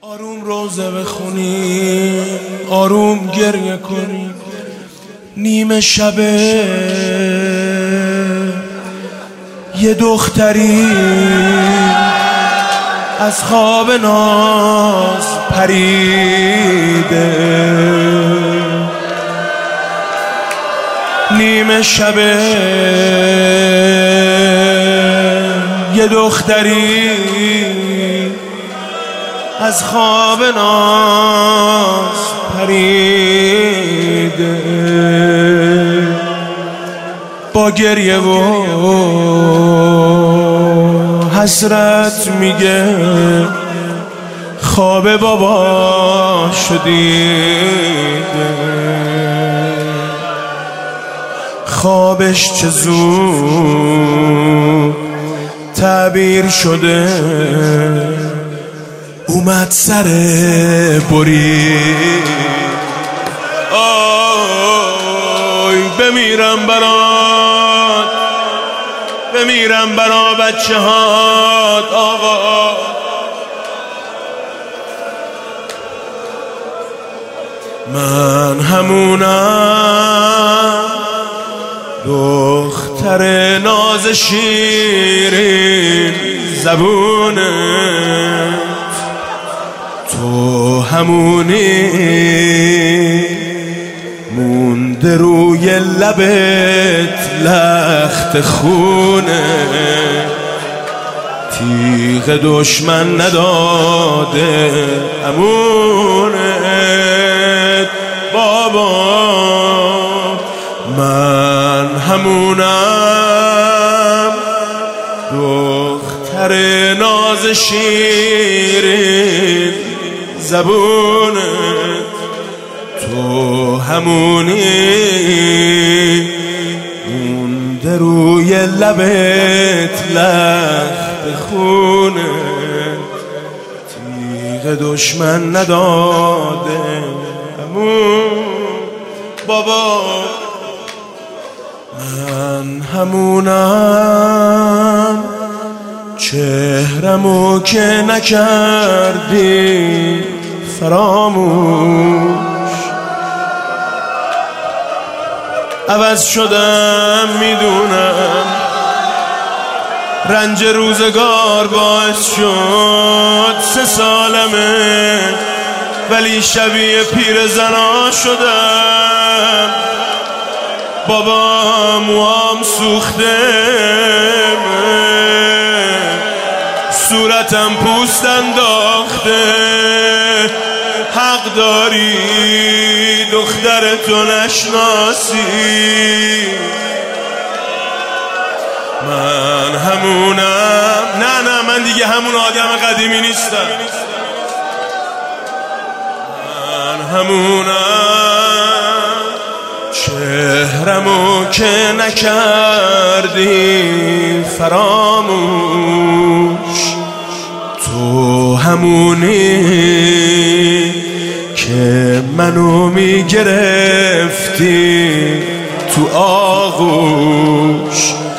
آروم روزه بخونی، آروم گریه کنی، نیمه شبه یه دختری از خواب ناز پریده، نیمه شبه یه دختری از خواب ناز پریده، با گریه و حسرت میگه خواب بابا شدیده، خوابش چه زود تعبیر شده، اومد سر برید. آی بمیرم برات، بمیرم برا بچه هات آقا، من همونم دختر ناز شیرین زبونه، تو همونی مونده روی لبت لخت خونه، تیغ دشمن نداده امونت بابا، من همونم دختر ناز شیرین زبونت، تو همونی مونده روی لبت لخت خونت، تیغ دشمن نداده همون بابا، من همونم چهرمو که نکردی فراموش، عوض شدم میدونم، رنج روزگار باعث شد 3 سالمه، ولی شبیه پیر زنا شدم، بابا موام سوخته، صورتم پوست انداخته، حق داری دخترتو نشناسی، من همونم، نه من دیگه همون آدم قدیمی نیستم، من همونم چهرمو که نکردی فراموش، تو همونی که منو میگرفتی تو آغوش،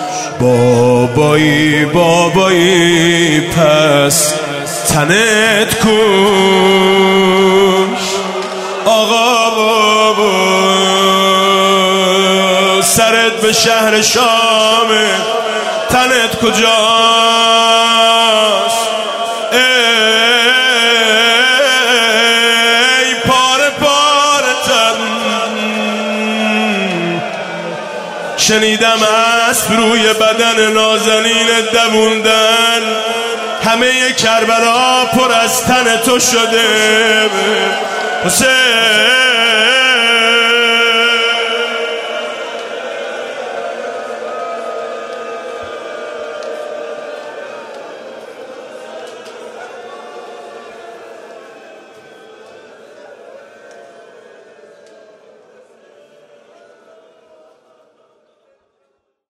بابایی بابایی پس تنت کوش، آقا بابا سرت به شهر شامه، تنت کجاست؟ ای پاره پاره تن، شنیدم اسب روی بدن نازنین دووندن، همه کربلا پر از تن تو شده حسین.